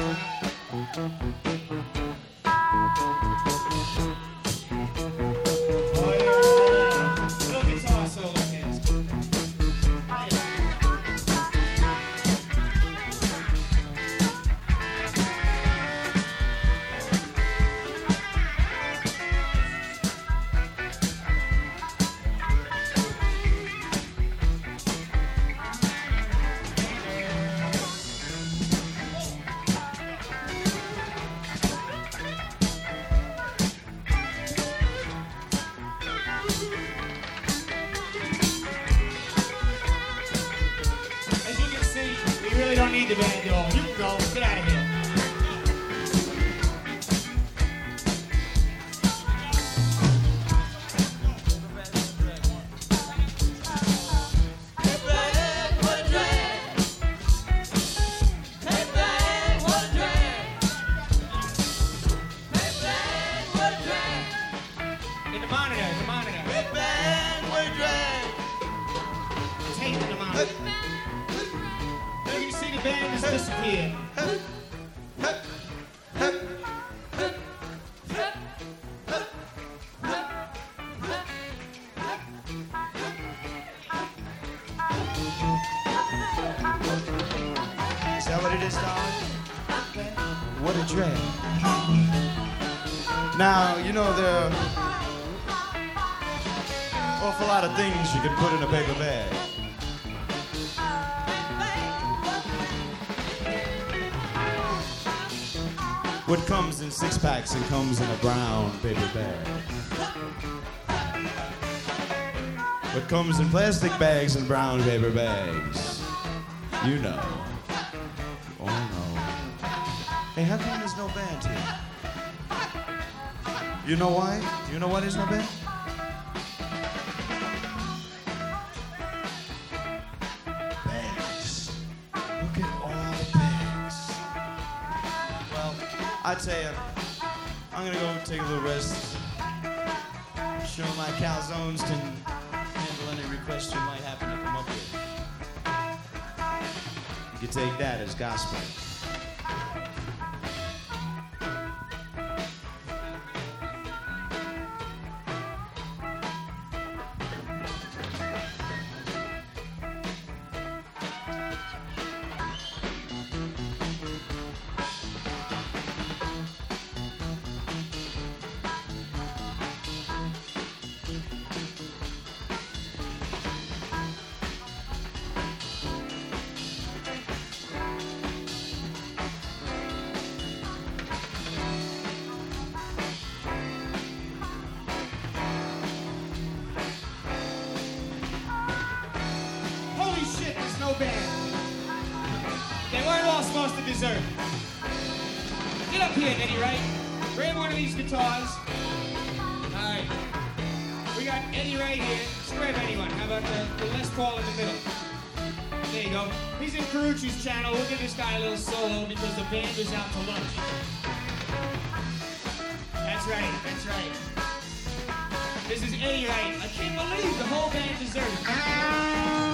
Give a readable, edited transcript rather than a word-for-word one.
Don't need the band, y'all. You can go. Get out of here. In the monitor, in the monitor. Hey, band, what a drag. Tape in the monitor. You can see the band has disappeared. Is that what it is, darling? What a drag. Now, you know, there are an awful lot of things you can put in a paper bag. What comes in 6-packs and comes in a brown paper bag. What comes in plastic bags and brown paper bags. You know. Oh no. Hey, how come there's no band here? You know why? You know why there's no band? Bags. Look at all the bags. Well, I tell you, I'm gonna go take a little rest. Sure my calzones can handle any requests you might happen to come up with. You can take that as gospel. No band. They weren't all supposed to desert. Get up here, Eddie Wright. Grab one of these guitars. Alright. We got Eddie right here. Just grab anyone. How about the Les Paul in the middle? There you go. He's in Carucci's channel. We'll give this guy a little solo because the band was out to lunch. That's right, that's right. This is Eddie Wright. I can't believe the whole band deserted.